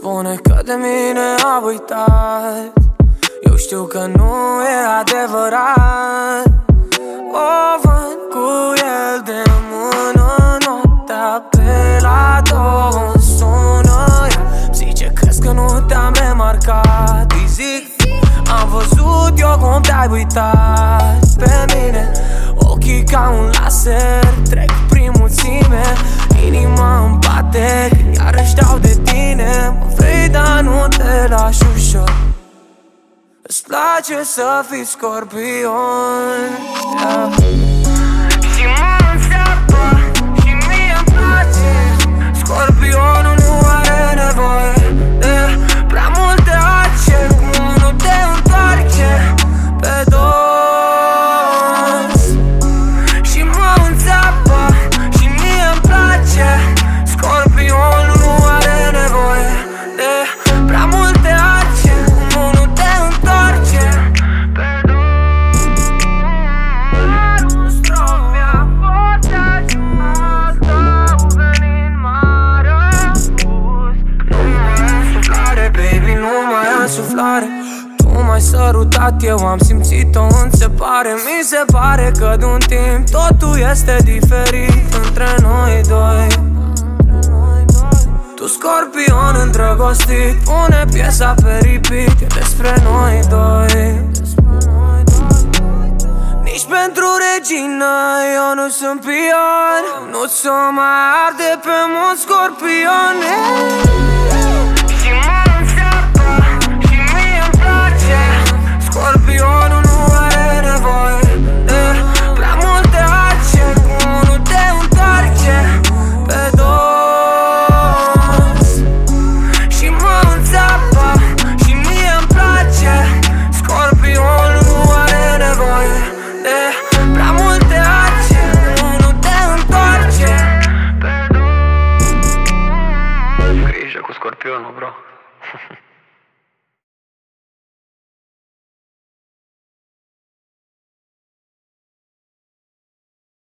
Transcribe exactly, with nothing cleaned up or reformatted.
spune că de mine a uitat. Eu știu că nu e adevărat. O văd cu el de mână noaptea pe la două sună. Zice, crezi că nu te-am remarcat? Îi zic, am văzut eu cum te-ai uitat pe mine. Ochii ca un laser trec prin mulțime. Inima îmi bate când iarăși dau de tine. Mă vrei, dar nu te lași ușor. Îți place să fii scorpion, yeah. Și mă înțeapă și mie îmi place. Scorpionul nu are nevoie de prea multe aceri, cum unul te întoarce pe dos. Și mă înțeapă și mie îmi place. Scorpionul nu are nevoie de prea multe aceri, cum unul te întoarce pe dos. Un strop mi-a fost asta, venind m-a răpus. Nu mai am suflare, baby, nu mai am suflare. Tu m-ai sărutat, eu am simțit-o înțepare. Mi se pare că de un timp totul este diferit între noi doi. Tu, scorpion îndrăgostit, pune piesa pe repeat. E despre noi doi. Nici pentru regină eu nu sunt pion. Nu ți-o mai arde pe mod scorpion. Și mă înțeapă și mie îmi place. Scorpionul nu are nevoie de prea multe aceri, cum unul te întoarce pe dos. Și mă înțeapă și mie îmi place. Scorpionul nu are nevoie de prea multe aceri, cum unul te întoarce pe dos. Grijă cu scorpionul, bro.